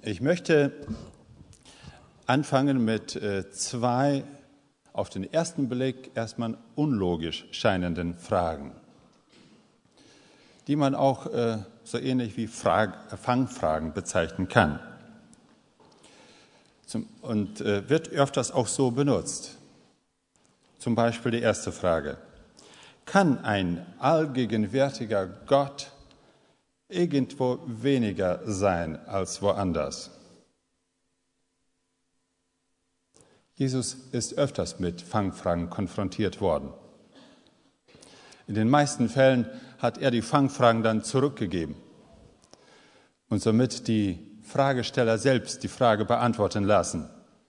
Ich möchte anfangen mit zwei auf den ersten Blick erstmal unlogisch scheinenden Fragen, die man auch so ähnlich wie Fangfragen bezeichnen kann. Und wird öfters auch so benutzt. Zum Beispiel die erste Frage: Kann ein allgegenwärtiger Gott irgendwo weniger sein als woanders? Jesus ist öfters mit Fangfragen konfrontiert worden. In den meisten Fällen hat er die Fangfragen dann zurückgegeben und somit die Fragesteller selbst die Frage beantworten lassen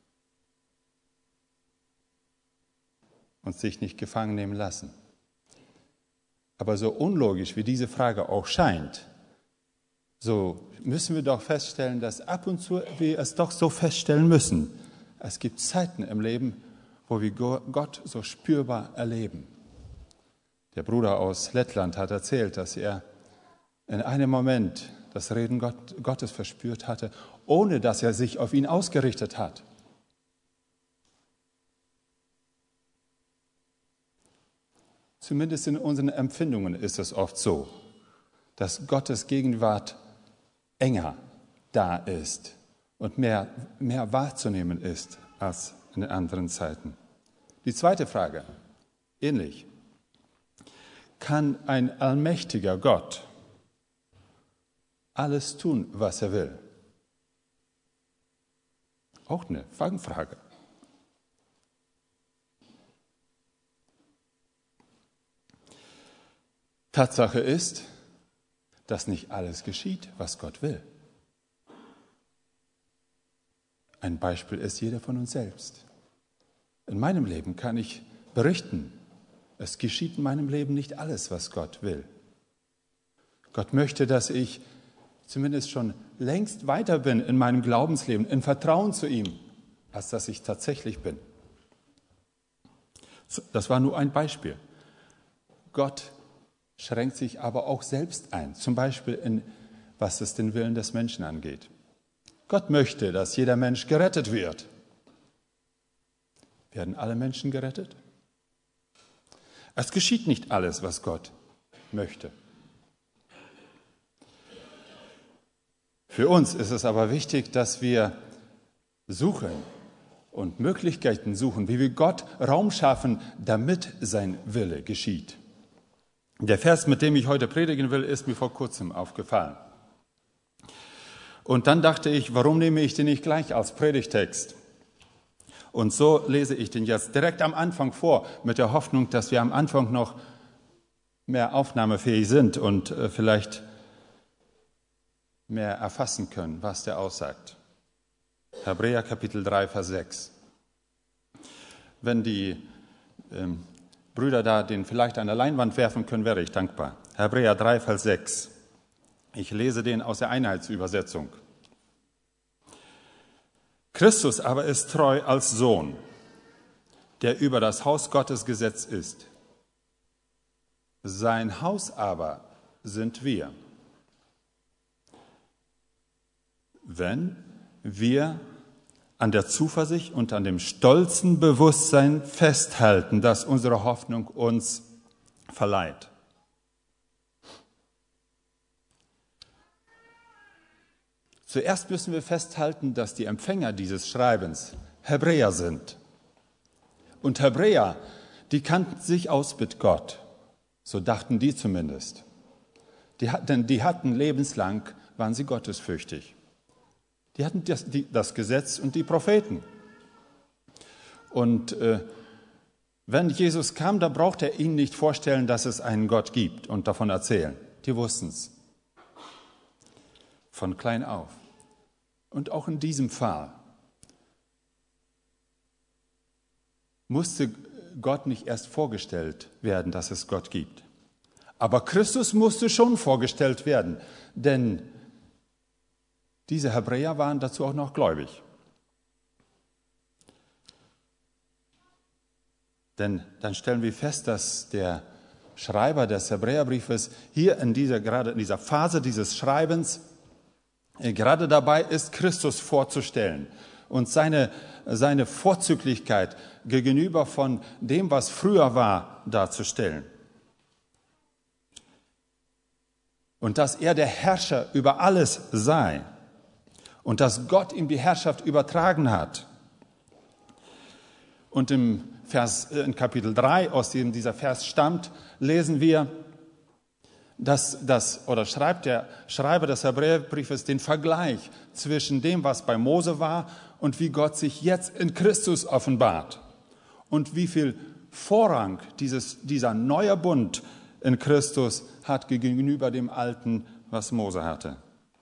und sich nicht gefangen nehmen lassen. Aber so unlogisch wie diese Frage auch scheint, so müssen wir doch feststellen, dass ab und zu wir es doch so feststellen müssen. Es gibt Zeiten im Leben, wo wir Gott so spürbar erleben. Der Bruder aus Lettland hat erzählt, dass er in einem Moment das Reden Gottes verspürt hatte, ohne dass er sich auf ihn ausgerichtet hat. Zumindest in unseren Empfindungen ist es oft so, dass Gottes Gegenwart enger da ist und mehr wahrzunehmen ist als in anderen Zeiten. Die zweite Frage, ähnlich. Kann ein allmächtiger Gott alles tun, was er will? Auch eine Fangfrage. Tatsache ist, dass nicht alles geschieht, was Gott will. Ein Beispiel ist jeder von uns selbst. In meinem Leben kann ich berichten, es geschieht in meinem Leben nicht alles, was Gott will. Gott möchte, dass ich zumindest schon längst weiter bin in meinem Glaubensleben, in Vertrauen zu ihm, als dass ich tatsächlich bin. Das war nur ein Beispiel. Gott schränkt sich aber auch selbst ein, zum Beispiel was es den Willen des Menschen angeht. Gott möchte, dass jeder Mensch gerettet wird. Werden alle Menschen gerettet? Es geschieht nicht alles, was Gott möchte. Für uns ist es aber wichtig, dass wir suchen und Möglichkeiten suchen, wie wir Gott Raum schaffen, damit sein Wille geschieht. Der Vers, mit dem ich heute predigen will, ist mir vor kurzem aufgefallen. Und dann dachte ich, warum nehme ich den nicht gleich als Predigtext? Und so lese ich den jetzt direkt am Anfang vor, mit der Hoffnung, dass wir am Anfang noch mehr aufnahmefähig sind und vielleicht mehr erfassen können, was der aussagt. Hebräer Kapitel 3, Vers 6. Wenn die Brüder da den vielleicht an der Leinwand werfen können, wäre ich dankbar. Hebräer 3, Vers 6. Ich lese den aus der Einheitsübersetzung. Christus aber ist treu als Sohn, der über das Haus Gottes gesetzt ist. Sein Haus aber sind wir, wenn wir an der Zuversicht und an dem stolzen Bewusstsein festhalten, das unsere Hoffnung uns verleiht. Zuerst müssen wir festhalten, dass die Empfänger dieses Schreibens Hebräer sind. Und Hebräer, die kannten sich aus mit Gott. So dachten die zumindest. Denn die hatten lebenslang, waren sie gottesfürchtig. Die hatten das Gesetz und die Propheten. Und wenn Jesus kam, da brauchte er ihnen nicht vorstellen, dass es einen Gott gibt und davon erzählen. Die wussten es. Von klein auf. Und auch in diesem Fall musste Gott nicht erst vorgestellt werden, dass es Gott gibt. Aber Christus musste schon vorgestellt werden, denn diese Hebräer waren dazu auch noch gläubig. Denn dann stellen wir fest, dass der Schreiber des Hebräerbriefes hier gerade in dieser Phase dieses Schreibens gerade dabei ist, Christus vorzustellen und seine Vorzüglichkeit gegenüber von dem, was früher war, darzustellen. Und dass er der Herrscher über alles sei und dass Gott ihm die Herrschaft übertragen hat. Und in Kapitel 3, aus dem dieser Vers stammt, lesen wir, schreibt der Schreiber des Hebräerbriefes den Vergleich zwischen dem, was bei Mose war und wie Gott sich jetzt in Christus offenbart und wie viel Vorrang dieser neue Bund in Christus hat gegenüber dem Alten, was Mose hatte.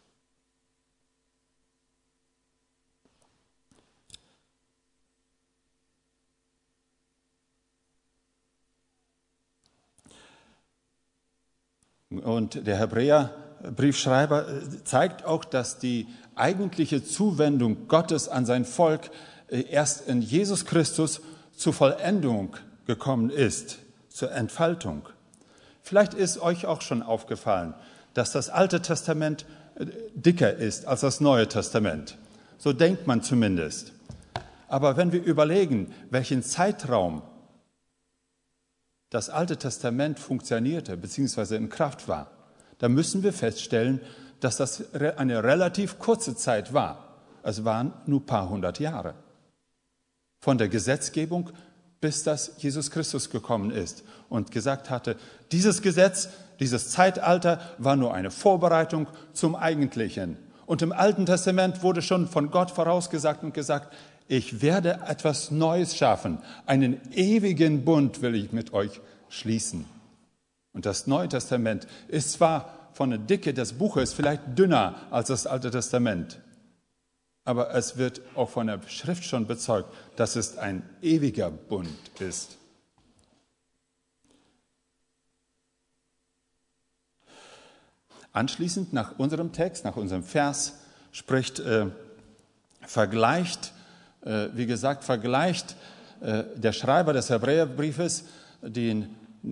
Und der Hebräerbriefschreiber zeigt auch, dass die eigentliche Zuwendung Gottes an sein Volk erst in Jesus Christus zur Vollendung gekommen ist, zur Entfaltung. Vielleicht ist euch auch schon aufgefallen, dass das Alte Testament dicker ist als das Neue Testament. So denkt man zumindest. Aber wenn wir überlegen, welchen Zeitraum das Alte Testament funktionierte bzw. in Kraft war, dann müssen wir feststellen, dass das eine relativ kurze Zeit war. Es waren nur ein paar hundert Jahre. Von der Gesetzgebung bis dass Jesus Christus gekommen ist und gesagt hatte, dieses Gesetz, dieses Zeitalter war nur eine Vorbereitung zum Eigentlichen. Und im Alten Testament wurde schon von Gott vorausgesagt und gesagt, ich werde etwas Neues schaffen, einen ewigen Bund will ich mit euch schließen. Und das Neue Testament ist zwar von der Dicke des Buches vielleicht dünner als das Alte Testament, aber es wird auch von der Schrift schon bezeugt, dass es ein ewiger Bund ist. Anschließend nach unserem Text, nach unserem Vers, vergleicht der Schreiber des Hebräerbriefes die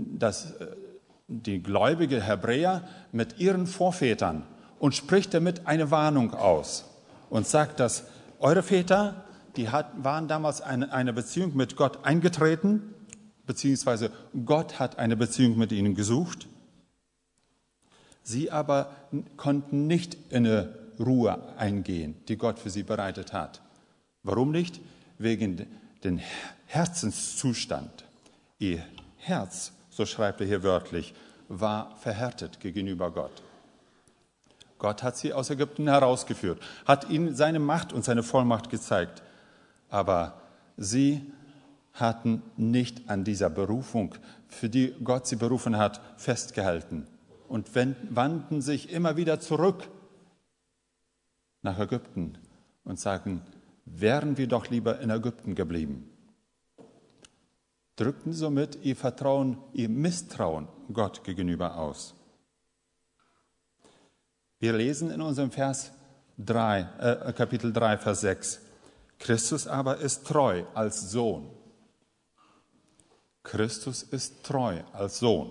gläubige Hebräer mit ihren Vorvätern und spricht damit eine Warnung aus und sagt, dass eure Väter, waren damals eine Beziehung mit Gott eingetreten, beziehungsweise Gott hat eine Beziehung mit ihnen gesucht. Sie aber konnten nicht in eine Ruhe eingehen, die Gott für sie bereitet hat. Warum nicht? Wegen dem Herzenszustand. Ihr Herz, so schreibt er hier wörtlich, war verhärtet gegenüber Gott. Gott hat sie aus Ägypten herausgeführt, hat ihnen seine Macht und seine Vollmacht gezeigt. Aber sie hatten nicht an dieser Berufung, für die Gott sie berufen hat, festgehalten und wandten sich immer wieder zurück nach Ägypten und sagten, wären wir doch lieber in Ägypten geblieben. Drückten somit ihr Misstrauen Gott gegenüber aus. Wir lesen in unserem Kapitel 3, Vers 6. Christus aber ist treu als Sohn. Christus ist treu als Sohn,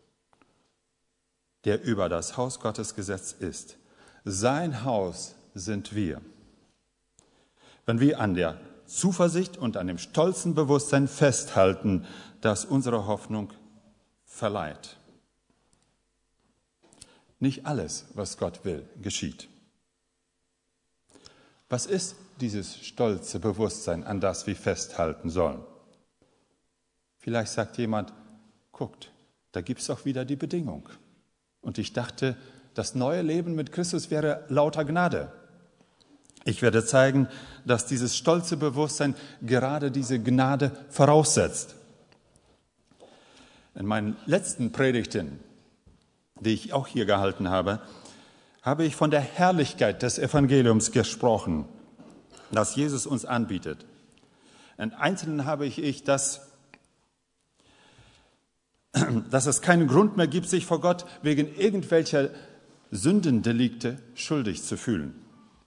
der über das Haus Gottes gesetzt ist. Sein Haus sind wir. Wenn wir an der Zuversicht und an dem stolzen Bewusstsein festhalten, das unsere Hoffnung verleiht. Nicht alles, was Gott will, geschieht. Was ist dieses stolze Bewusstsein, an das wir festhalten sollen? Vielleicht sagt jemand, guckt, da gibt es auch wieder die Bedingung. Und ich dachte, das neue Leben mit Christus wäre lauter Gnade. Ich werde zeigen, dass dieses stolze Bewusstsein gerade diese Gnade voraussetzt. In meinen letzten Predigten, die ich auch hier gehalten habe, habe ich von der Herrlichkeit des Evangeliums gesprochen, das Jesus uns anbietet. In Einzelnen habe ich dass es keinen Grund mehr gibt, sich vor Gott wegen irgendwelcher Sündendelikte schuldig zu fühlen.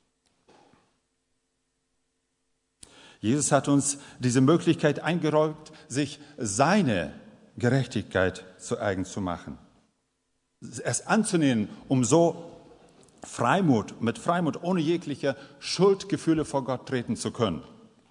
Jesus hat uns diese Möglichkeit eingeräumt, sich seine Gerechtigkeit zu eigen zu machen. Es anzunehmen, um so mit Freimut, ohne jegliche Schuldgefühle vor Gott treten zu können.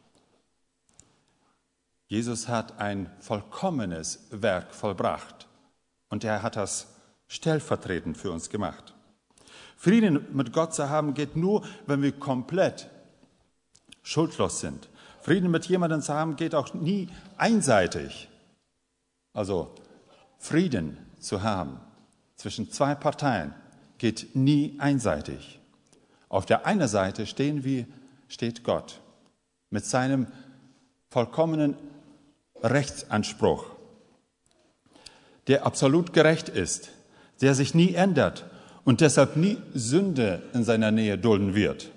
Jesus hat ein vollkommenes Werk vollbracht und er hat das stellvertretend für uns gemacht. Frieden mit Gott zu haben geht nur, wenn wir komplett schuldlos sind. Frieden mit jemandem zu haben geht auch nie einseitig. Also Frieden zu haben zwischen zwei Parteien geht nie einseitig. Auf der einen Seite steht Gott mit seinem vollkommenen Rechtsanspruch, der absolut gerecht ist, der sich nie ändert und deshalb nie Sünde in seiner Nähe dulden wird.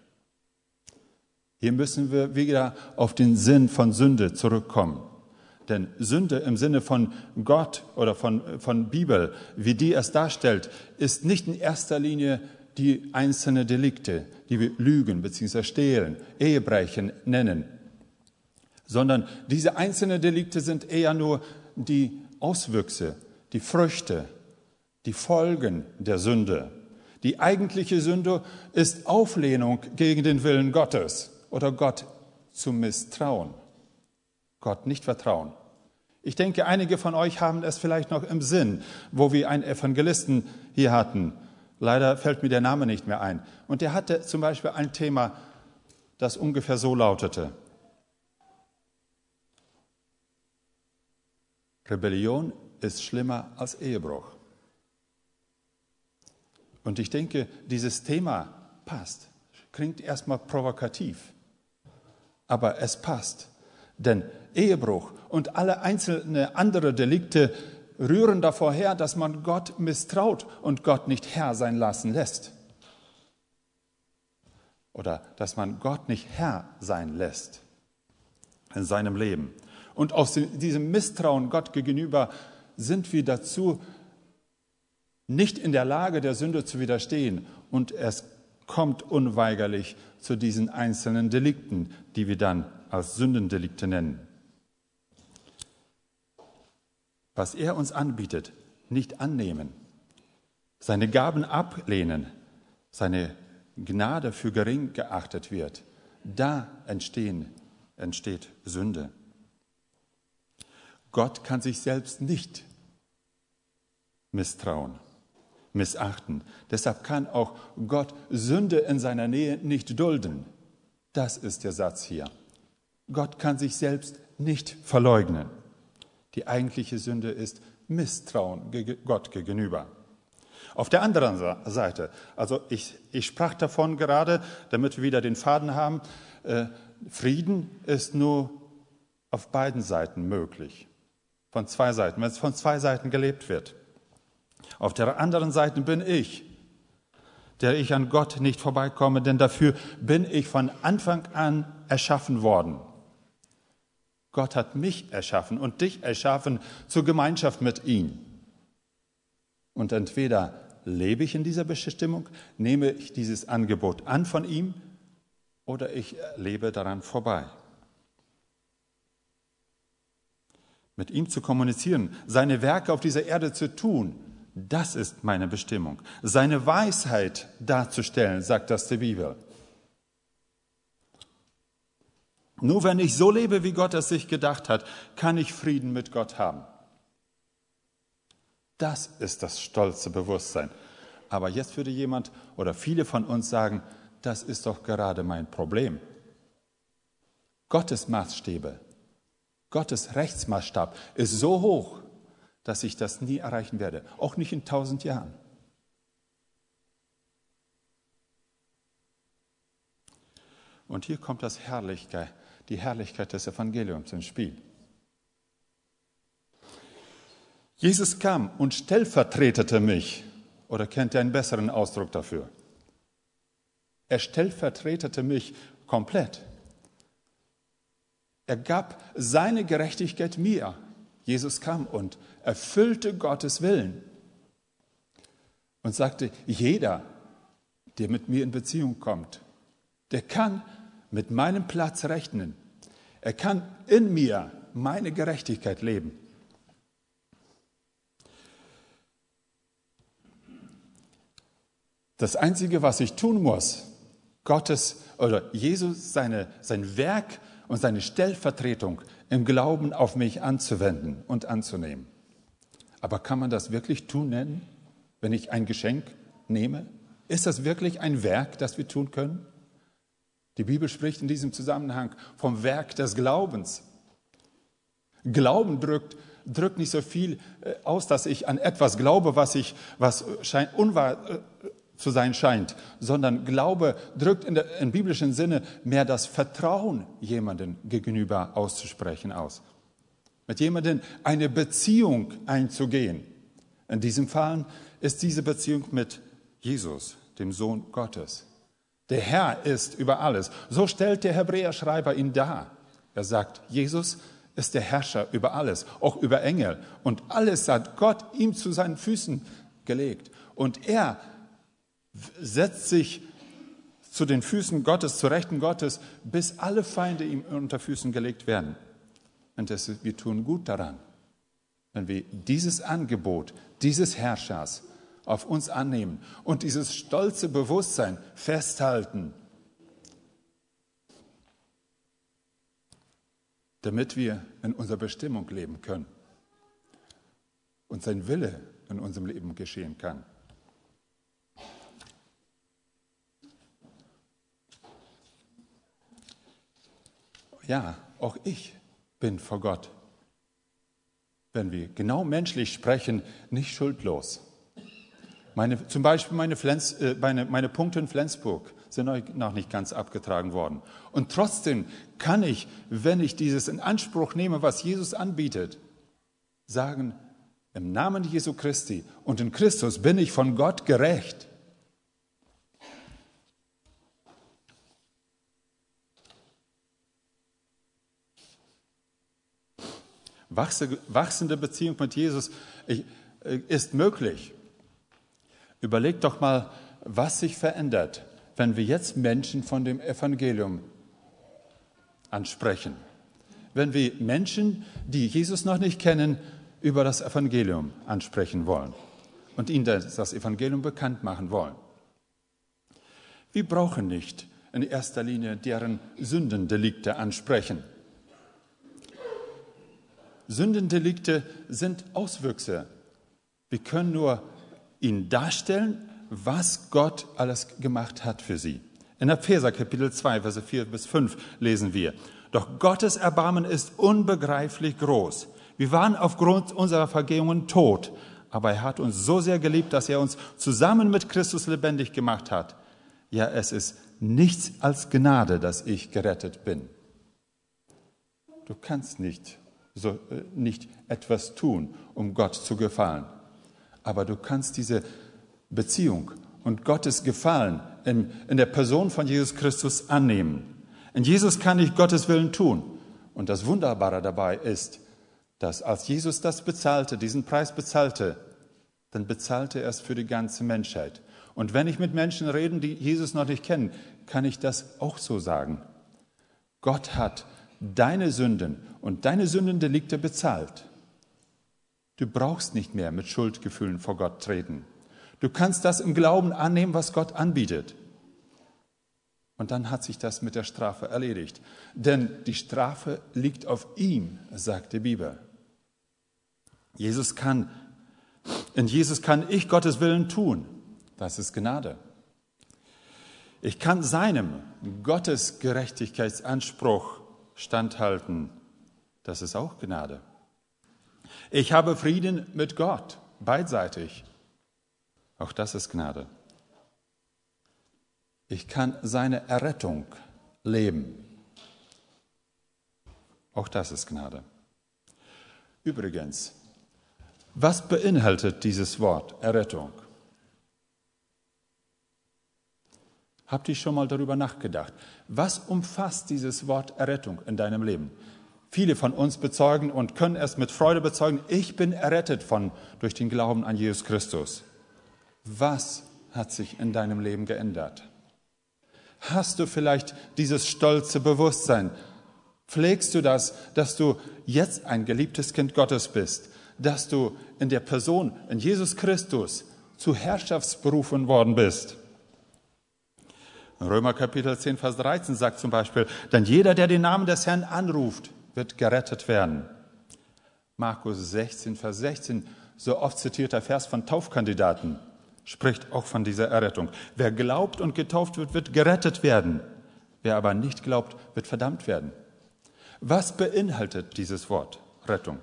Hier müssen wir wieder auf den Sinn von Sünde zurückkommen. Denn Sünde im Sinne von Gott oder von Bibel, wie die es darstellt, ist nicht in erster Linie die einzelnen Delikte, die wir Lügen bzw. Stehlen, Ehebrechen nennen, sondern diese einzelnen Delikte sind eher nur die Auswüchse, die Früchte, die Folgen der Sünde. Die eigentliche Sünde ist Auflehnung gegen den Willen Gottes oder Gott zu misstrauen, Gott nicht vertrauen. Ich denke, einige von euch haben es vielleicht noch im Sinn, wo wir einen Evangelisten hier hatten. Leider fällt mir der Name nicht mehr ein. Und der hatte zum Beispiel ein Thema, das ungefähr so lautete: Rebellion ist schlimmer als Ehebruch. Und ich denke, dieses Thema passt. Klingt erstmal provokativ, aber es passt. Denn Ehebruch und alle einzelnen andere Delikte rühren davor her, dass man Gott misstraut und Gott nicht Herr sein lassen lässt. Oder dass man Gott nicht Herr sein lässt in seinem Leben. Und aus diesem Misstrauen Gott gegenüber sind wir dazu nicht in der Lage, der Sünde zu widerstehen. Und es kommt unweigerlich zu diesen einzelnen Delikten, die wir dann als Sündendelikte nennen. Was er uns anbietet, nicht annehmen, seine Gaben ablehnen, seine Gnade für gering geachtet wird, da entsteht Sünde. Gott kann sich selbst nicht misstrauen, missachten. Deshalb kann auch Gott Sünde in seiner Nähe nicht dulden. Das ist der Satz hier. Gott kann sich selbst nicht verleugnen. Die eigentliche Sünde ist Misstrauen Gott gegenüber. Auf der anderen Seite, also ich sprach davon gerade, damit wir wieder den Faden haben, Frieden ist nur auf beiden Seiten möglich. Von zwei Seiten, wenn es von zwei Seiten gelebt wird. Auf der anderen Seite bin ich, der ich an Gott nicht vorbeikomme, denn dafür bin ich von Anfang an erschaffen worden. Gott hat mich erschaffen und dich erschaffen zur Gemeinschaft mit ihm. Und entweder lebe ich in dieser Bestimmung, nehme ich dieses Angebot an von ihm, oder ich lebe daran vorbei. Mit ihm zu kommunizieren, seine Werke auf dieser Erde zu tun, das ist meine Bestimmung. Seine Weisheit darzustellen, sagt das die Bibel. Nur wenn ich so lebe, wie Gott es sich gedacht hat, kann ich Frieden mit Gott haben. Das ist das stolze Bewusstsein. Aber jetzt würde jemand oder viele von uns sagen, das ist doch gerade mein Problem. Gottes Maßstäbe, Gottes Rechtsmaßstab ist so hoch, dass ich das nie erreichen werde, auch nicht in 1000 Jahren. Und hier kommt die Herrlichkeit des Evangeliums ins Spiel. Jesus kam und stellvertretete mich, oder kennt ihr einen besseren Ausdruck dafür? Er stellvertretete mich komplett. Er gab seine Gerechtigkeit mir. Jesus kam und erfüllte Gottes Willen und sagte, jeder, der mit mir in Beziehung kommt, der kann mit meinem Platz rechnen. Er kann in mir meine Gerechtigkeit leben. Das Einzige, was ich tun muss, Jesus sein Werk und seine Stellvertretung im Glauben auf mich anzuwenden und anzunehmen. Aber kann man das wirklich tun nennen, wenn ich ein Geschenk nehme? Ist das wirklich ein Werk, das wir tun können? Die Bibel spricht in diesem Zusammenhang vom Werk des Glaubens. Glauben drückt nicht so viel aus, dass ich an etwas glaube, was unwahr zu sein scheint, sondern Glaube drückt im biblischen Sinne mehr das Vertrauen jemandem gegenüber auszusprechen aus. Mit jemandem eine Beziehung einzugehen. In diesem Fall ist diese Beziehung mit Jesus, dem Sohn Gottes. Der Herr ist über alles. So stellt der Hebräerschreiber ihn dar. Er sagt, Jesus ist der Herrscher über alles, auch über Engel. Und alles hat Gott ihm zu seinen Füßen gelegt. Und er setzt sich zu den Füßen Gottes, zur Rechten Gottes, bis alle Feinde ihm unter Füßen gelegt werden. Und wir tun gut daran, wenn wir dieses Angebot dieses Herrschers auf uns annehmen und dieses stolze Bewusstsein festhalten, damit wir in unserer Bestimmung leben können und sein Wille in unserem Leben geschehen kann. Ja, auch ich bin vor Gott, wenn wir genau menschlich sprechen, nicht schuldlos. Zum Beispiel meine Punkte in Flensburg sind noch nicht ganz abgetragen worden. Und trotzdem kann ich, wenn ich dieses in Anspruch nehme, was Jesus anbietet, sagen, im Namen Jesu Christi und in Christus bin ich von Gott gerecht. Wachsende Beziehung mit Jesus ist möglich. Überlegt doch mal, was sich verändert, wenn wir jetzt Menschen von dem Evangelium ansprechen. Wenn wir Menschen, die Jesus noch nicht kennen, über das Evangelium ansprechen wollen und ihnen das Evangelium bekannt machen wollen. Wir brauchen nicht in erster Linie deren Sündendelikte ansprechen. Sündendelikte sind Auswüchse. Wir können nur ihnen darstellen, was Gott alles gemacht hat für sie. In Epheser Kapitel 2, Verse 4 bis 5 lesen wir, doch Gottes Erbarmen ist unbegreiflich groß. Wir waren aufgrund unserer Vergehungen tot, aber er hat uns so sehr geliebt, dass er uns zusammen mit Christus lebendig gemacht hat. Ja, es ist nichts als Gnade, dass ich gerettet bin. Du kannst nicht etwas tun, um Gott zu gefallen. Aber du kannst diese Beziehung und Gottes Gefallen in der Person von Jesus Christus annehmen. In Jesus kann ich Gottes Willen tun. Und das Wunderbare dabei ist, dass als Jesus diesen Preis bezahlte, dann bezahlte er es für die ganze Menschheit. Und wenn ich mit Menschen rede, die Jesus noch nicht kennen, kann ich das auch so sagen. Gott hat deine Sünden und deine Sündendelikte bezahlt. Du brauchst nicht mehr mit Schuldgefühlen vor Gott treten. Du kannst das im Glauben annehmen, was Gott anbietet. Und dann hat sich das mit der Strafe erledigt. Denn die Strafe liegt auf ihm, sagt die Bibel. In Jesus kann ich Gottes Willen tun. Das ist Gnade. Ich kann seinem Gottes Gerechtigkeitsanspruch standhalten. Das ist auch Gnade. Ich habe Frieden mit Gott, beidseitig. Auch das ist Gnade. Ich kann seine Errettung leben. Auch das ist Gnade. Übrigens, was beinhaltet dieses Wort Errettung? Habt ihr schon mal darüber nachgedacht? Was umfasst dieses Wort Errettung in deinem Leben? Viele von uns bezeugen und können es mit Freude bezeugen, ich bin errettet durch den Glauben an Jesus Christus. Was hat sich in deinem Leben geändert? Hast du vielleicht dieses stolze Bewusstsein? Pflegst du das, dass du jetzt ein geliebtes Kind Gottes bist? Dass du in der Person, in Jesus Christus, zu Herrschaftsberufen worden bist? Römer Kapitel 10, Vers 13 sagt zum Beispiel, denn jeder, der den Namen des Herrn anruft, wird gerettet werden. Markus 16, Vers 16, so oft zitierter Vers von Taufkandidaten, spricht auch von dieser Errettung. Wer glaubt und getauft wird, wird gerettet werden. Wer aber nicht glaubt, wird verdammt werden. Was beinhaltet dieses Wort Rettung?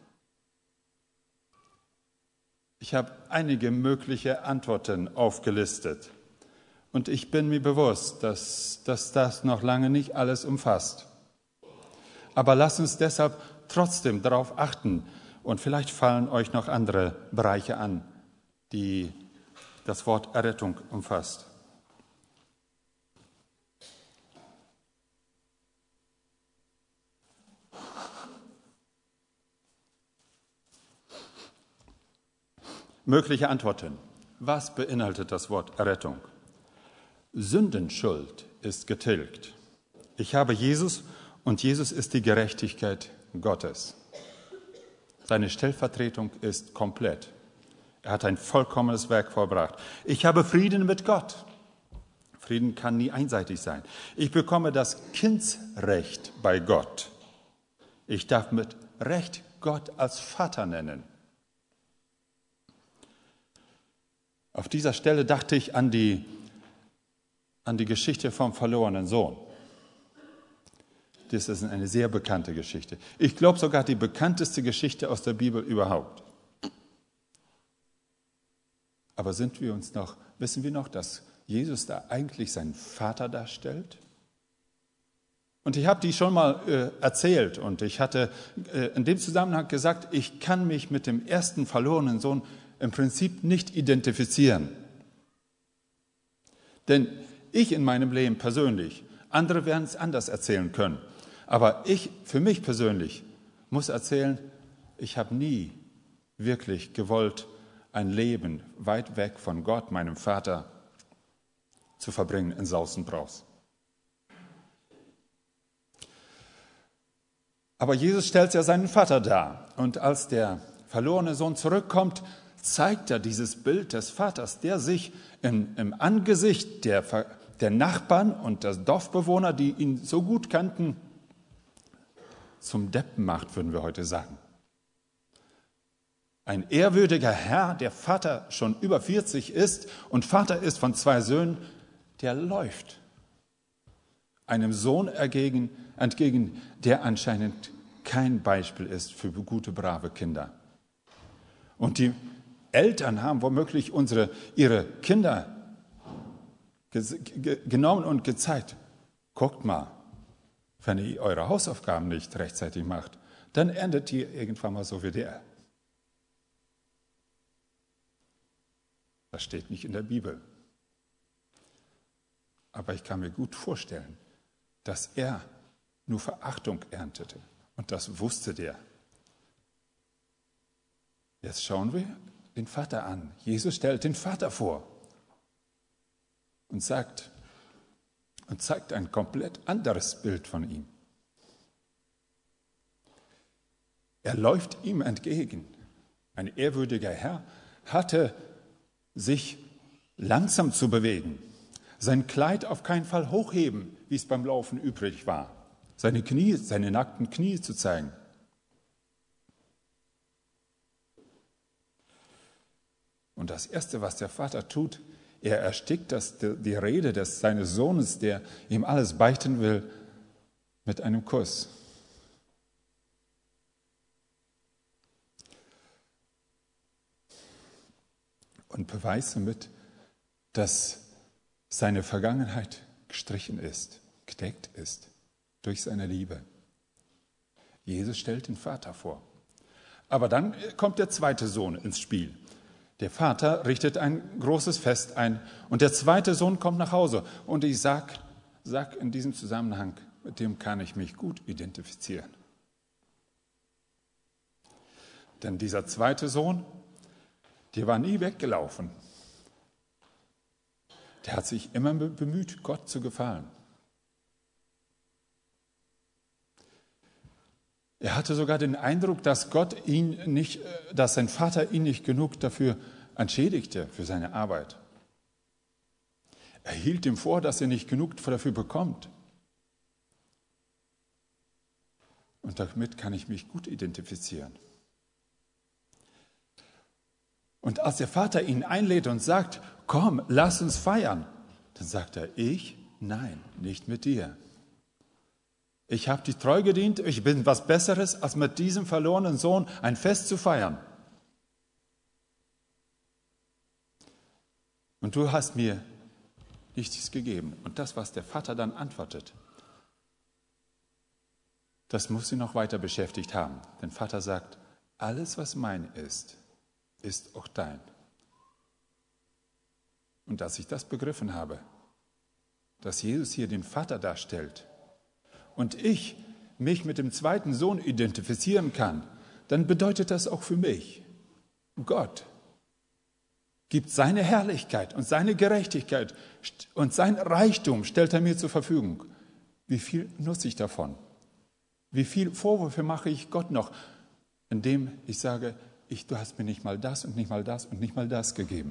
Ich habe einige mögliche Antworten aufgelistet. Und ich bin mir bewusst, dass das noch lange nicht alles umfasst. Aber lasst uns deshalb trotzdem darauf achten. Und vielleicht fallen euch noch andere Bereiche an, die das Wort Errettung umfasst. Mögliche Antworten. Was beinhaltet das Wort Errettung? Sündenschuld ist getilgt. Ich habe Jesus und Jesus ist die Gerechtigkeit Gottes. Seine Stellvertretung ist komplett. Er hat ein vollkommenes Werk vollbracht. Ich habe Frieden mit Gott. Frieden kann nie einseitig sein. Ich bekomme das Kindsrecht bei Gott. Ich darf mit Recht Gott als Vater nennen. Auf dieser Stelle dachte ich an die Geschichte vom verlorenen Sohn. Das ist eine sehr bekannte Geschichte. Ich glaube sogar die bekannteste Geschichte aus der Bibel überhaupt. Aber wissen wir noch, dass Jesus da eigentlich seinen Vater darstellt? Und ich habe die schon mal erzählt und ich hatte in dem Zusammenhang gesagt, ich kann mich mit dem ersten verlorenen Sohn im Prinzip nicht identifizieren. Denn ich in meinem Leben persönlich, andere werden es anders erzählen können, aber ich für mich persönlich muss erzählen, ich habe nie wirklich gewollt, ein Leben weit weg von Gott, meinem Vater, zu verbringen in Saus und Braus. Aber Jesus stellt ja seinen Vater dar. Und als der verlorene Sohn zurückkommt, zeigt er dieses Bild des Vaters, der sich im Angesicht der Nachbarn und der Dorfbewohner, die ihn so gut kannten, zum Deppen macht, würden wir heute sagen. Ein ehrwürdiger Herr, der Vater schon über 40 ist und Vater ist von 2 Söhnen, der läuft einem Sohn entgegen, der anscheinend kein Beispiel ist für gute, brave Kinder. Und die Eltern haben womöglich ihre Kinder genommen und gezeigt, guckt mal, wenn ihr eure Hausaufgaben nicht rechtzeitig macht, dann endet ihr irgendwann mal so wie der. Das steht nicht in der Bibel. Aber ich kann mir gut vorstellen, dass er nur Verachtung erntete. Und das wusste der. Jetzt schauen wir den Vater an. Jesus stellt den Vater vor und zeigt ein komplett anderes Bild von ihm. Er läuft ihm entgegen. Ein ehrwürdiger Herr hatte sich langsam zu bewegen, sein Kleid auf keinen Fall hochheben, wie es beim Laufen übrig war, seine nackten Knie zu zeigen. Und das Erste, was der Vater tut, er erstickt die Rede seines Sohnes, der ihm alles beichten will, mit einem Kuss. Und beweist damit, dass seine Vergangenheit gestrichen ist, gedeckt ist durch seine Liebe. Jesus stellt den Vater vor. Aber dann kommt der zweite Sohn ins Spiel. Der Vater richtet ein großes Fest ein und der zweite Sohn kommt nach Hause. Und ich sag in diesem Zusammenhang, mit dem kann ich mich gut identifizieren. Denn dieser zweite Sohn, der war nie weggelaufen. Der hat sich immer bemüht, Gott zu gefallen. Er hatte sogar den Eindruck, dass sein Vater ihn nicht genug dafür entschädigte, für seine Arbeit. Er hielt ihm vor, dass er nicht genug dafür bekommt. Und damit kann ich mich gut identifizieren. Und als der Vater ihn einlädt und sagt, komm, lass uns feiern, dann sagt er, ich? Nein, nicht mit dir. Ich habe dich treu gedient, ich bin was Besseres, als mit diesem verlorenen Sohn ein Fest zu feiern. Und du hast mir nichts gegeben. Und das, was der Vater dann antwortet, das muss ihn noch weiter beschäftigt haben. Denn Vater sagt, alles, was mein ist, ist auch dein. Und als ich das begriffen habe, dass Jesus hier den Vater darstellt und ich mich mit dem zweiten Sohn identifizieren kann, dann bedeutet das auch für mich, Gott gibt seine Herrlichkeit und seine Gerechtigkeit und sein Reichtum stellt er mir zur Verfügung. Wie viel nutze ich davon? Wie viel Vorwürfe mache ich Gott noch, indem ich sage, du hast mir nicht mal das und nicht mal das und nicht mal das gegeben.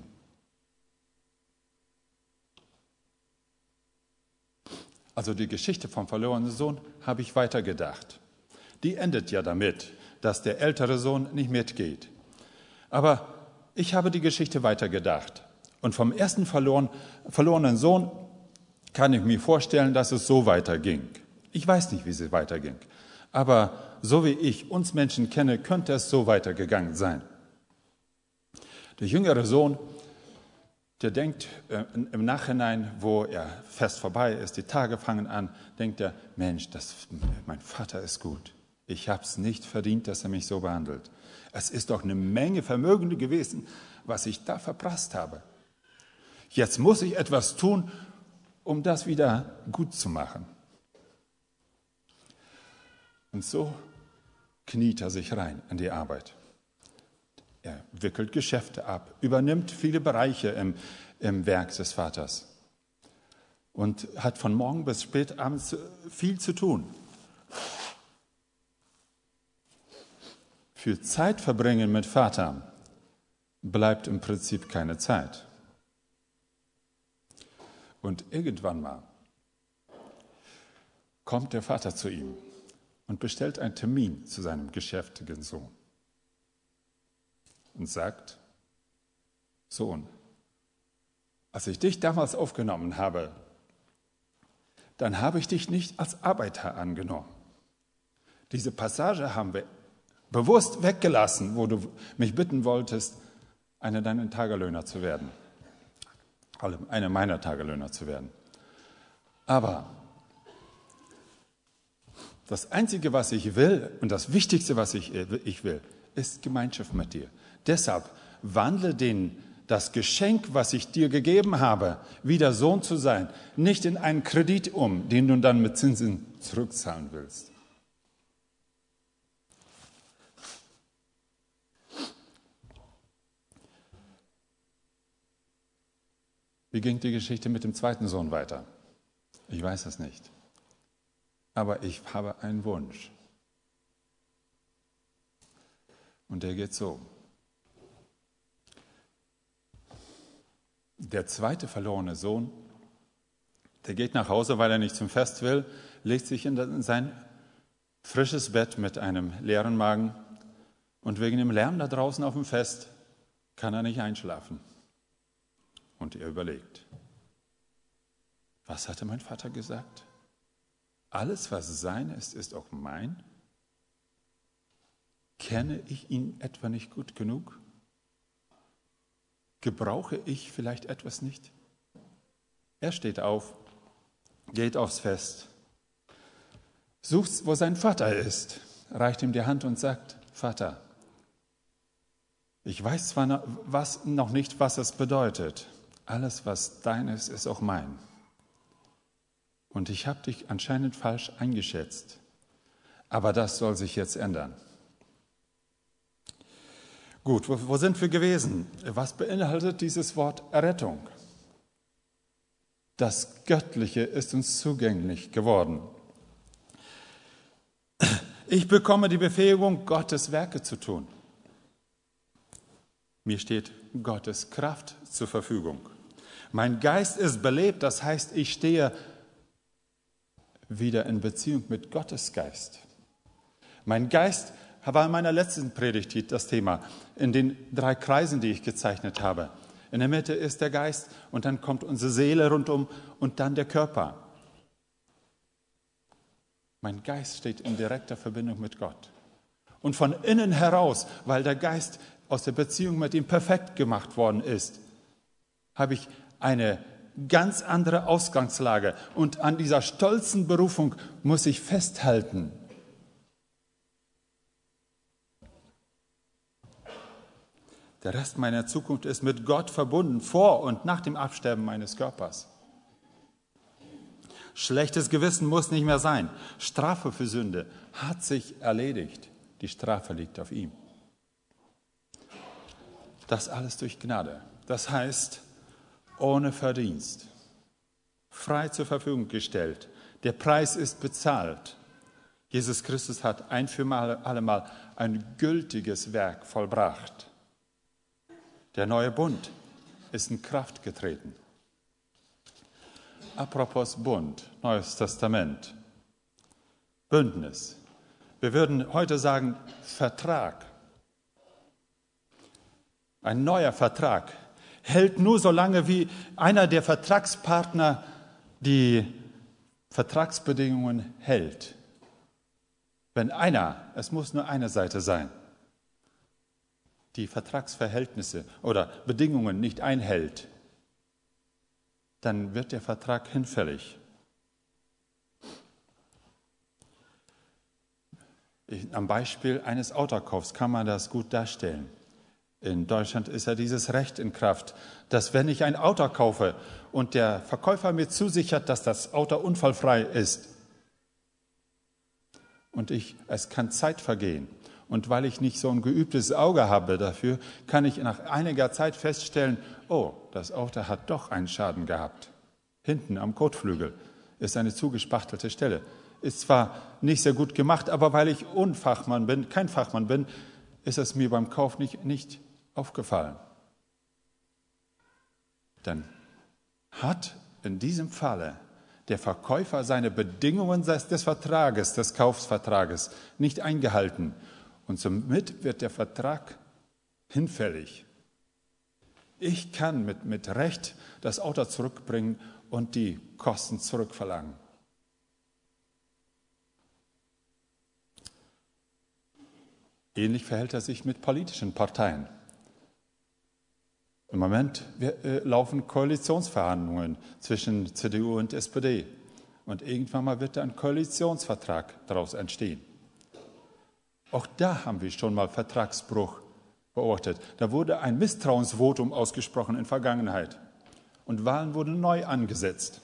Also die Geschichte vom verlorenen Sohn habe ich weitergedacht. Die endet ja damit, dass der ältere Sohn nicht mitgeht. Aber ich habe die Geschichte weitergedacht. Und vom ersten verlorenen Sohn kann ich mir vorstellen, dass es so weiterging. Ich weiß nicht, wie es weiterging. Aber so wie ich uns Menschen kenne, könnte es so weitergegangen sein. Der jüngere Sohn, der denkt im Nachhinein, wo er fest vorbei ist, die Tage fangen an, denkt er, Mensch, mein Vater ist gut. Ich habe es nicht verdient, dass er mich so behandelt. Es ist doch eine Menge Vermögen gewesen, was ich da verprasst habe. Jetzt muss ich etwas tun, um das wieder gut zu machen. Und so kniet er sich rein in die Arbeit. Er wickelt Geschäfte ab, übernimmt viele Bereiche im Werk des Vaters und hat von morgen bis spät abends viel zu tun. Für Zeit verbringen mit Vater bleibt im Prinzip keine Zeit. Und irgendwann mal kommt der Vater zu ihm und bestellt einen Termin zu seinem geschäftigen Sohn und sagt, Sohn, als ich dich damals aufgenommen habe, dann habe ich dich nicht als Arbeiter angenommen. Diese Passage haben wir bewusst weggelassen, wo du mich bitten wolltest, einer deiner Tagelöhner zu werden, einer meiner Tagelöhner zu werden. Aber das Einzige, was ich will und das Wichtigste, was ich will, ist Gemeinschaft mit dir. Deshalb wandle das Geschenk, was ich dir gegeben habe, wieder Sohn zu sein, nicht in einen Kredit um, den du dann mit Zinsen zurückzahlen willst. Wie ging die Geschichte mit dem zweiten Sohn weiter? Ich weiß es nicht. Aber ich habe einen Wunsch. Und der geht so. Der zweite verlorene Sohn, der geht nach Hause, weil er nicht zum Fest will, legt sich in sein frisches Bett mit einem leeren Magen und wegen dem Lärm da draußen auf dem Fest kann er nicht einschlafen. Und er überlegt, was hatte mein Vater gesagt? Alles, was sein ist, ist auch mein. Kenne ich ihn etwa nicht gut genug? Gebrauche ich vielleicht etwas nicht? Er steht auf, geht aufs Fest, sucht, wo sein Vater ist, reicht ihm die Hand und sagt, Vater, ich weiß zwar noch nicht, was es bedeutet. Alles, was dein ist, ist auch mein. Und ich habe dich anscheinend falsch eingeschätzt. Aber das soll sich jetzt ändern. Gut, wo sind wir gewesen? Was beinhaltet dieses Wort Errettung? Das Göttliche ist uns zugänglich geworden. Ich bekomme die Befähigung, Gottes Werke zu tun. Mir steht Gottes Kraft zur Verfügung. Mein Geist ist belebt, das heißt, ich stehe wieder in Beziehung mit Gottes Geist. Mein Geist war in meiner letzten Predigt das Thema, in den 3 Kreisen, die ich gezeichnet habe. In der Mitte ist der Geist und dann kommt unsere Seele rundum und dann der Körper. Mein Geist steht in direkter Verbindung mit Gott. Und von innen heraus, weil der Geist aus der Beziehung mit ihm perfekt gemacht worden ist, habe ich eine ganz andere Ausgangslage. Und an dieser stolzen Berufung muss ich festhalten. Der Rest meiner Zukunft ist mit Gott verbunden, vor und nach dem Absterben meines Körpers. Schlechtes Gewissen muss nicht mehr sein. Strafe für Sünde hat sich erledigt. Die Strafe liegt auf ihm. Das alles durch Gnade. Das heißt, ohne Verdienst. Frei zur Verfügung gestellt. Der Preis ist bezahlt. Jesus Christus hat ein für allemal ein gültiges Werk vollbracht. Der neue Bund ist in Kraft getreten. Apropos Bund, Neues Testament, Bündnis. Wir würden heute sagen Vertrag. Ein neuer Vertrag hält nur so lange, wie einer der Vertragspartner die Vertragsbedingungen hält. Wenn einer, es muss nur eine Seite sein, die Vertragsverhältnisse oder Bedingungen nicht einhält, dann wird der Vertrag hinfällig. Am Beispiel eines Autokaufs kann man das gut darstellen. In Deutschland ist ja dieses Recht in Kraft, dass wenn ich ein Auto kaufe und der Verkäufer mir zusichert, dass das Auto unfallfrei ist und es kann Zeit vergehen und weil ich nicht so ein geübtes Auge habe dafür, kann ich nach einiger Zeit feststellen, oh, das Auto hat doch einen Schaden gehabt. Hinten am Kotflügel ist eine zugespachtelte Stelle. Ist zwar nicht sehr gut gemacht, aber weil ich kein Fachmann bin, ist es mir beim Kauf nicht aufgefallen. Dann hat in diesem Falle der Verkäufer seine Bedingungen des Vertrages, des Kaufvertrages nicht eingehalten. Und somit wird der Vertrag hinfällig. Ich kann mit Recht das Auto zurückbringen und die Kosten zurückverlangen. Ähnlich verhält er sich mit politischen Parteien. Im Moment laufen Koalitionsverhandlungen zwischen CDU und SPD. Und irgendwann mal wird da ein Koalitionsvertrag daraus entstehen. Auch da haben wir schon mal Vertragsbruch beobachtet. Da wurde ein Misstrauensvotum ausgesprochen in Vergangenheit. Und Wahlen wurden neu angesetzt.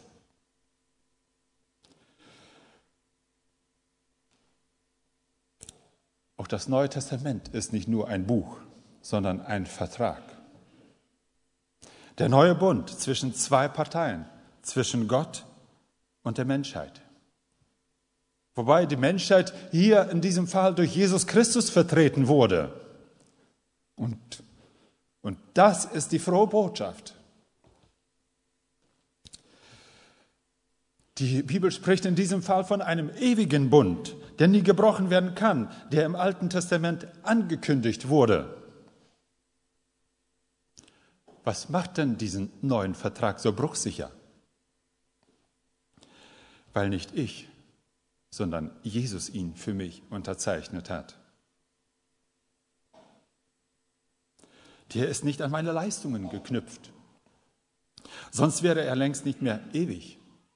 Auch das Neue Testament ist nicht nur ein Buch, sondern ein Vertrag. Der neue Bund zwischen 2 Parteien, zwischen Gott und der Menschheit. Wobei die Menschheit hier in diesem Fall durch Jesus Christus vertreten wurde. Und das ist die frohe Botschaft. Die Bibel spricht in diesem Fall von einem ewigen Bund, der nie gebrochen werden kann, der im Alten Testament angekündigt wurde. Was macht denn diesen neuen Vertrag so bruchsicher? Weil nicht ich, sondern Jesus ihn für mich unterzeichnet hat. Der ist nicht an meine Leistungen geknüpft. Sonst wäre er längst nicht mehr ewig.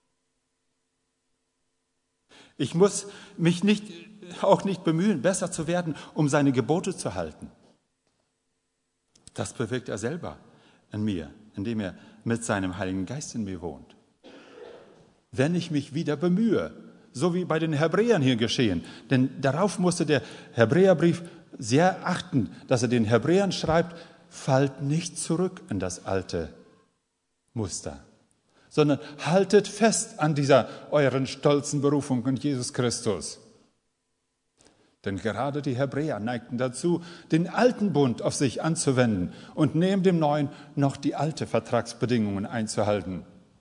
Ich muss mich auch nicht bemühen, besser zu werden, um seine Gebote zu halten. Das bewirkt er selber in mir, indem er mit seinem Heiligen Geist in mir wohnt. Wenn ich mich wieder bemühe, so wie bei den Hebräern hier geschehen, denn darauf musste der Hebräerbrief sehr achten, dass er den Hebräern schreibt, fallt nicht zurück in das alte Muster, sondern haltet fest an dieser euren stolzen Berufung in Jesus Christus. Denn gerade die Hebräer neigten dazu, den alten Bund auf sich anzuwenden und neben dem neuen noch die alten Vertragsbedingungen einzuhalten.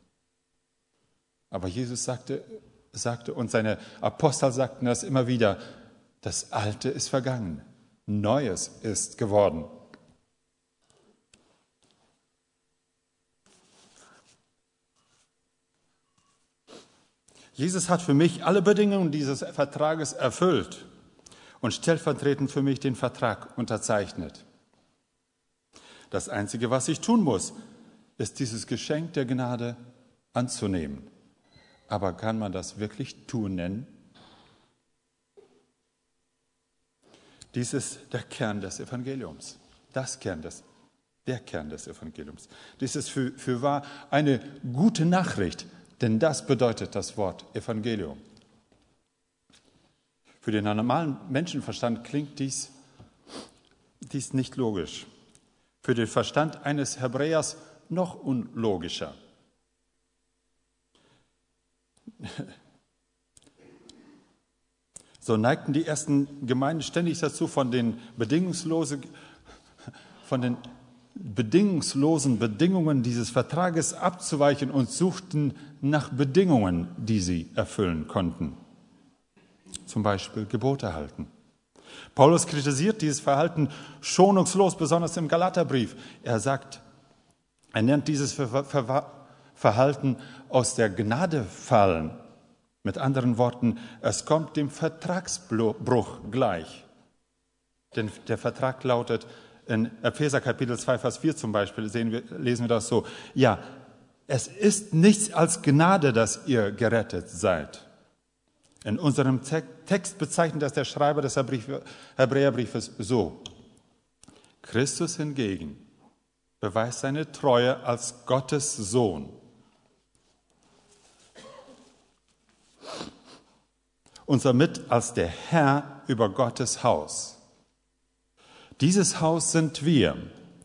Aber Jesus sagte und seine Apostel sagten das immer wieder, das Alte ist vergangen, Neues ist geworden. Jesus hat für mich alle Bedingungen dieses Vertrages erfüllt und stellvertretend für mich den Vertrag unterzeichnet. Das Einzige, was ich tun muss, ist dieses Geschenk der Gnade anzunehmen. Aber kann man das wirklich tun nennen? Dies ist der Kern des Evangeliums. Der Kern des Evangeliums. Dies ist für wahr eine gute Nachricht, denn das bedeutet das Wort Evangelium. Für den normalen Menschenverstand klingt dies nicht logisch. Für den Verstand eines Hebräers noch unlogischer. So neigten die ersten Gemeinden ständig dazu, von den bedingungslosen Bedingungen dieses Vertrages abzuweichen und suchten nach Bedingungen, die sie erfüllen konnten. Zum Beispiel Gebote halten. Paulus kritisiert dieses Verhalten schonungslos, besonders im Galaterbrief. Er nennt dieses Verhalten aus der Gnade fallen. Mit anderen Worten, es kommt dem Vertragsbruch gleich. Denn der Vertrag lautet, in Epheser Kapitel 2, Vers 4 zum Beispiel, lesen wir das so, ja, es ist nichts als Gnade, dass ihr gerettet seid. In unserem Text bezeichnet das der Schreiber des Hebräerbriefes so. Christus hingegen beweist seine Treue als Gottes Sohn. Und somit als der Herr über Gottes Haus. Dieses Haus sind wir.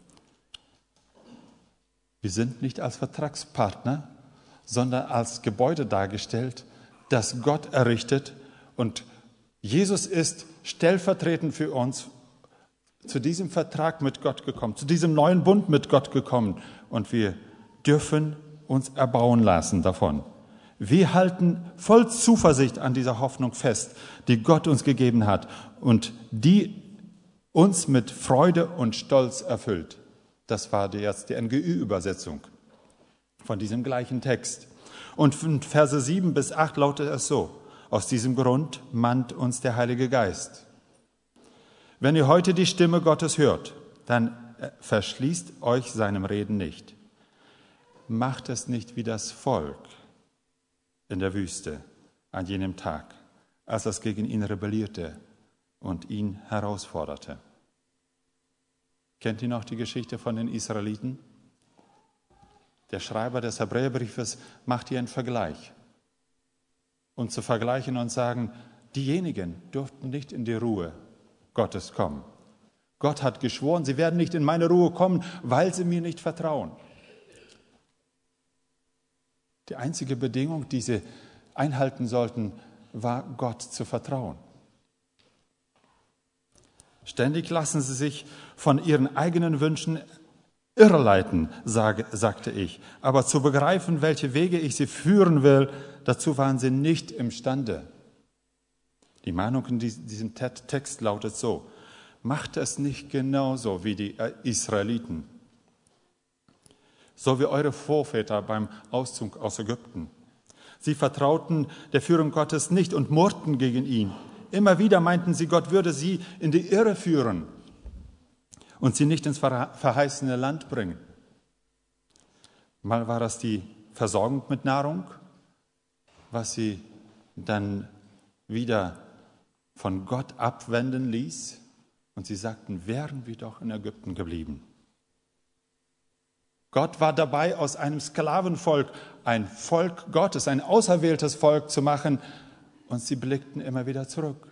Wir sind nicht als Vertragspartner, sondern als Gebäude dargestellt, das Gott errichtet. Und Jesus ist stellvertretend für uns zu diesem Vertrag mit Gott gekommen, zu diesem neuen Bund mit Gott gekommen. Und wir dürfen uns erbauen lassen davon. Wir halten voll Zuversicht an dieser Hoffnung fest, die Gott uns gegeben hat und die uns mit Freude und Stolz erfüllt. Das war jetzt die NGÜ-Übersetzung von diesem gleichen Text. Und in Verse 7 bis 8 lautet es so, aus diesem Grund mahnt uns der Heilige Geist. Wenn ihr heute die Stimme Gottes hört, dann verschließt euch seinem Reden nicht. Macht es nicht wie das Volk in der Wüste an jenem Tag, als es gegen ihn rebellierte und ihn herausforderte. Kennt ihr noch die Geschichte von den Israeliten? Der Schreiber des Hebräerbriefes macht hier einen Vergleich. Um zu vergleichen und sagen, diejenigen durften nicht in die Ruhe Gottes kommen. Gott hat geschworen, sie werden nicht in meine Ruhe kommen, weil sie mir nicht vertrauen. Die einzige Bedingung, die sie einhalten sollten, war Gott zu vertrauen. Ständig lassen sie sich von ihren eigenen Wünschen irreleiten, sagte ich. Aber zu begreifen, welche Wege ich sie führen will, dazu waren sie nicht imstande. Die Mahnung in diesem Text lautet so, macht es nicht genauso wie die Israeliten. So wie eure Vorväter beim Auszug aus Ägypten. Sie vertrauten der Führung Gottes nicht und murrten gegen ihn. Immer wieder meinten sie, Gott würde sie in die Irre führen und sie nicht ins verheißene Land bringen. Mal war das die Versorgung mit Nahrung, was sie dann wieder von Gott abwenden ließ. Und sie sagten, wären wir doch in Ägypten geblieben. Gott war dabei, aus einem Sklavenvolk ein Volk Gottes, ein auserwähltes Volk zu machen. Und sie blickten immer wieder zurück.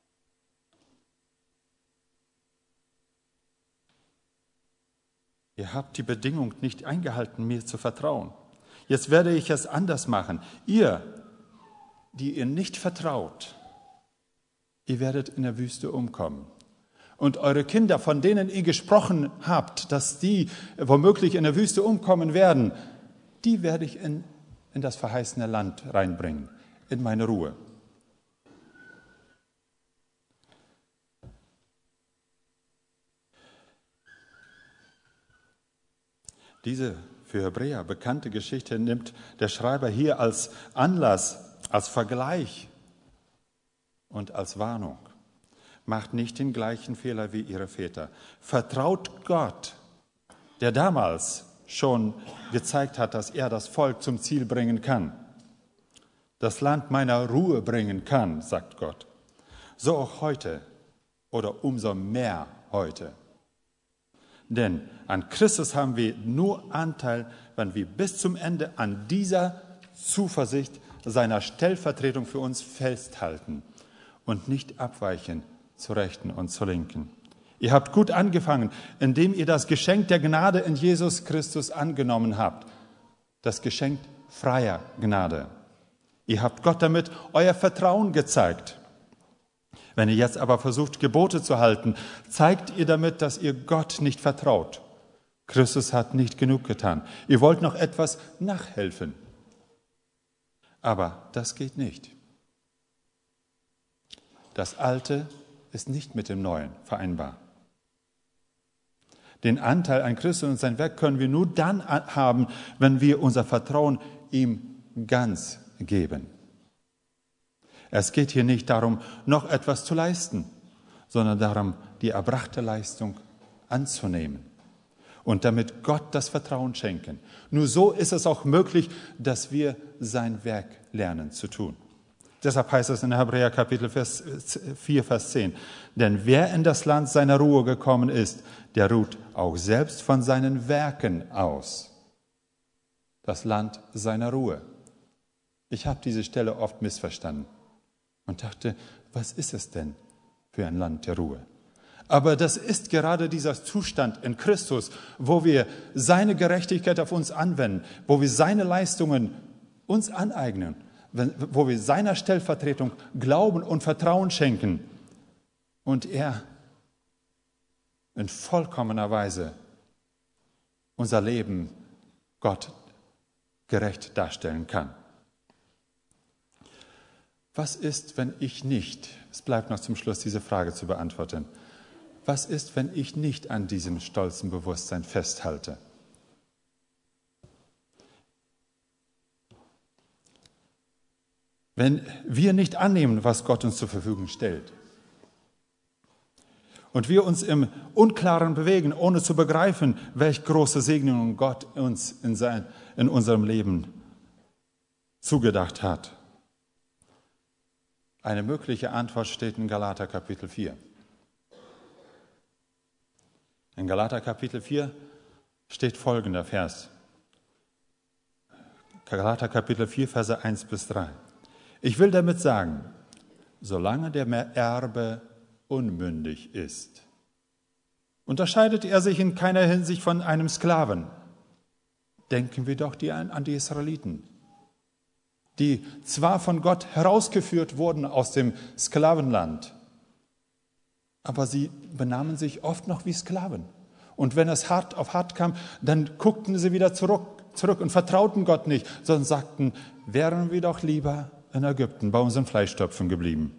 Ihr habt die Bedingung nicht eingehalten, mir zu vertrauen. Jetzt werde ich es anders machen. Ihr, die ihr nicht vertraut, ihr werdet in der Wüste umkommen. Und eure Kinder, von denen ihr gesprochen habt, dass die womöglich in der Wüste umkommen werden, die werde ich in das verheißene Land reinbringen, in meine Ruhe. Diese für Hebräer bekannte Geschichte nimmt der Schreiber hier als Anlass, als Vergleich und als Warnung. Macht nicht den gleichen Fehler wie ihre Väter. Vertraut Gott, der damals schon gezeigt hat, dass er das Volk zum Ziel bringen kann. Das Land meiner Ruhe bringen kann, sagt Gott. So auch heute oder umso mehr heute. Denn an Christus haben wir nur Anteil, wenn wir bis zum Ende an dieser Zuversicht seiner Stellvertretung für uns festhalten und nicht abweichen zur Rechten und zur Linken. Ihr habt gut angefangen, indem ihr das Geschenk der Gnade in Jesus Christus angenommen habt. Das Geschenk freier Gnade. Ihr habt Gott damit euer Vertrauen gezeigt. Wenn ihr jetzt aber versucht, Gebote zu halten, zeigt ihr damit, dass ihr Gott nicht vertraut. Christus hat nicht genug getan. Ihr wollt noch etwas nachhelfen. Aber das geht nicht. Das Alte ist nicht mit dem Neuen vereinbar. Den Anteil an Christus und sein Werk können wir nur dann haben, wenn wir unser Vertrauen ihm ganz geben. Es geht hier nicht darum, noch etwas zu leisten, sondern darum, die erbrachte Leistung anzunehmen und damit Gott das Vertrauen schenken. Nur so ist es auch möglich, dass wir sein Werk lernen zu tun. Deshalb heißt es in Hebräer Kapitel 4, Vers 10, denn wer in das Land seiner Ruhe gekommen ist, der ruht auch selbst von seinen Werken aus. Das Land seiner Ruhe. Ich habe diese Stelle oft missverstanden und dachte, was ist es denn für ein Land der Ruhe? Aber das ist gerade dieser Zustand in Christus, wo wir seine Gerechtigkeit auf uns anwenden, wo wir seine Leistungen uns aneignen, wo wir seiner Stellvertretung Glauben und Vertrauen schenken und er in vollkommener Weise unser Leben Gott gerecht darstellen kann. Was ist, wenn ich nicht, es bleibt noch zum Schluss diese Frage zu beantworten, was ist, wenn ich nicht an diesem stolzen Bewusstsein festhalte? Wenn wir nicht annehmen, was Gott uns zur Verfügung stellt und wir uns im Unklaren bewegen, ohne zu begreifen, welche große Segnungen Gott uns in unserem Leben zugedacht hat. Eine mögliche Antwort steht in Galater Kapitel 4. In Galater Kapitel 4 steht folgender Vers. Galater Kapitel 4, Verse 1 bis 3. Ich will damit sagen, solange der Erbe unmündig ist, unterscheidet er sich in keiner Hinsicht von einem Sklaven. Denken wir doch an die Israeliten, die zwar von Gott herausgeführt wurden aus dem Sklavenland, aber sie benahmen sich oft noch wie Sklaven. Und wenn es hart auf hart kam, dann guckten sie wieder zurück und vertrauten Gott nicht, sondern sagten, wären wir doch lieber in Ägypten bei unseren Fleischtöpfen geblieben.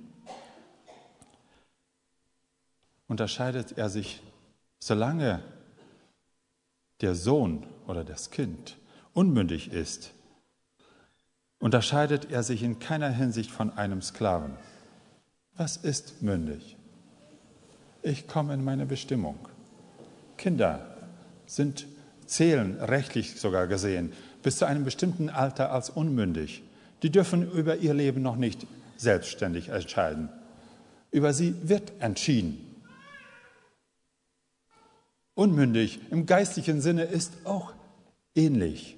Unterscheidet er sich, solange der Sohn oder das Kind unmündig ist, unterscheidet er sich in keiner Hinsicht von einem Sklaven. Was ist mündig? Ich komme in meine Bestimmung. Kinder zählen rechtlich sogar gesehen bis zu einem bestimmten Alter als unmündig. Die dürfen über ihr Leben noch nicht selbstständig entscheiden. Über sie wird entschieden. Unmündig im geistlichen Sinne ist auch ähnlich.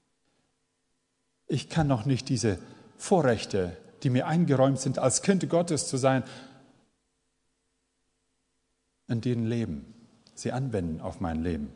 Ich kann noch nicht diese Vorrechte, die mir eingeräumt sind, als Kind Gottes zu sein, in denen leben, sie anwenden auf mein Leben.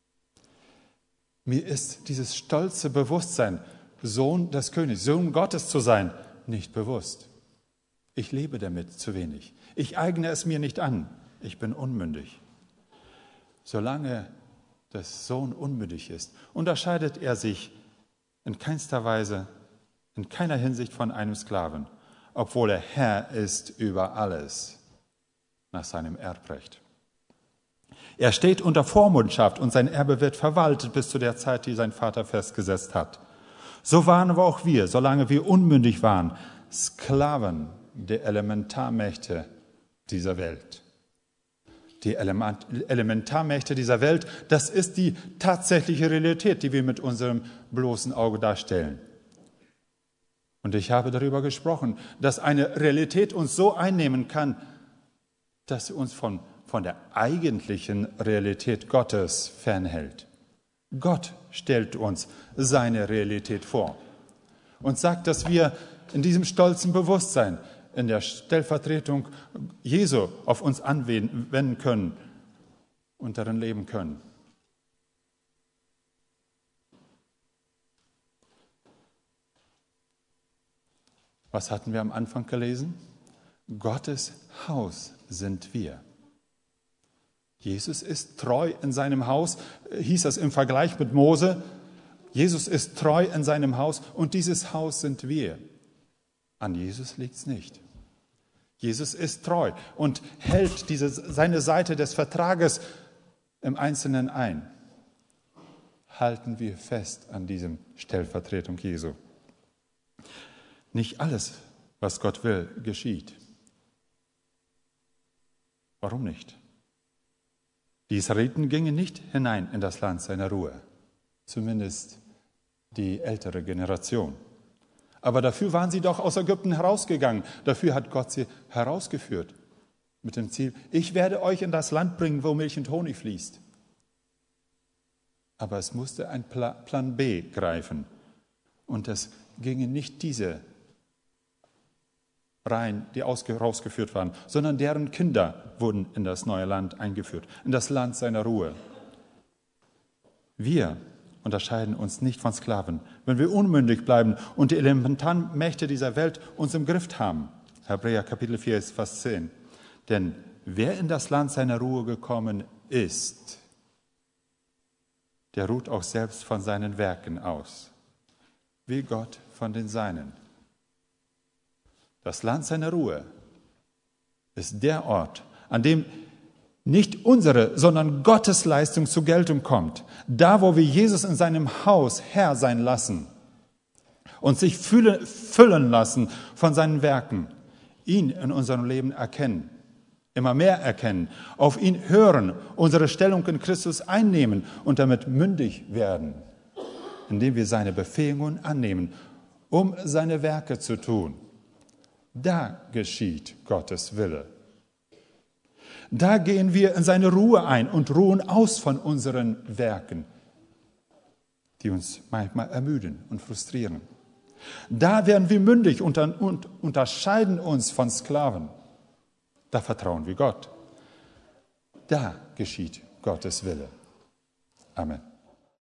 Mir ist dieses stolze Bewusstsein, Sohn des Königs, Sohn Gottes zu sein, nicht bewusst. Ich lebe damit zu wenig. Ich eigne es mir nicht an. Ich bin unmündig. Solange der Sohn unmündig ist, unterscheidet er sich in keinster Weise, in keiner Hinsicht von einem Sklaven, obwohl er Herr ist über alles nach seinem Erbrecht. Er steht unter Vormundschaft und sein Erbe wird verwaltet bis zu der Zeit, die sein Vater festgesetzt hat. So waren aber auch wir, solange wir unmündig waren, Sklaven der Elementarmächte dieser Welt. Die Elementarmächte dieser Welt, das ist die tatsächliche Realität, die wir mit unserem bloßen Auge darstellen. Und ich habe darüber gesprochen, dass eine Realität uns so einnehmen kann, dass sie uns von der eigentlichen Realität Gottes fernhält. Gott stellt uns seine Realität vor und sagt, dass wir in diesem stolzen Bewusstsein, in der Stellvertretung Jesu auf uns anwenden können und darin leben können. Was hatten wir am Anfang gelesen? Gottes Haus sind wir. Jesus ist treu in seinem Haus, hieß das im Vergleich mit Mose. Jesus ist treu in seinem Haus und dieses Haus sind wir. An Jesus liegt es nicht. Jesus ist treu und hält seine Seite des Vertrages im Einzelnen ein. Halten wir fest an diesem Stellvertretung Jesu. Nicht alles, was Gott will, geschieht. Warum nicht? Die Israeliten gingen nicht hinein in das Land seiner Ruhe, zumindest die ältere Generation. Aber dafür waren sie doch aus Ägypten herausgegangen. Dafür hat Gott sie herausgeführt mit dem Ziel, ich werde euch in das Land bringen, wo Milch und Honig fließt. Aber es musste ein Plan B greifen. Und es gingen nicht diese rein, die rausgeführt waren, sondern deren Kinder wurden in das neue Land eingeführt, in das Land seiner Ruhe. Wir unterscheiden uns nicht von Sklaven, wenn wir unmündig bleiben und die elementaren Mächte dieser Welt uns im Griff haben. Hebräer Kapitel 4, Vers 10. Denn wer in das Land seiner Ruhe gekommen ist, der ruht auch selbst von seinen Werken aus, wie Gott von den Seinen. Das Land seiner Ruhe ist der Ort, an dem nicht unsere, sondern Gottes Leistung zur Geltung kommt. Da, wo wir Jesus in seinem Haus Herr sein lassen und sich füllen lassen von seinen Werken, ihn in unserem Leben erkennen, immer mehr erkennen, auf ihn hören, unsere Stellung in Christus einnehmen und damit mündig werden, indem wir seine Befähigungen annehmen, um seine Werke zu tun. Da geschieht Gottes Wille. Da gehen wir in seine Ruhe ein und ruhen aus von unseren Werken, die uns manchmal ermüden und frustrieren. Da werden wir mündig und unterscheiden uns von Sklaven. Da vertrauen wir Gott. Da geschieht Gottes Wille. Amen.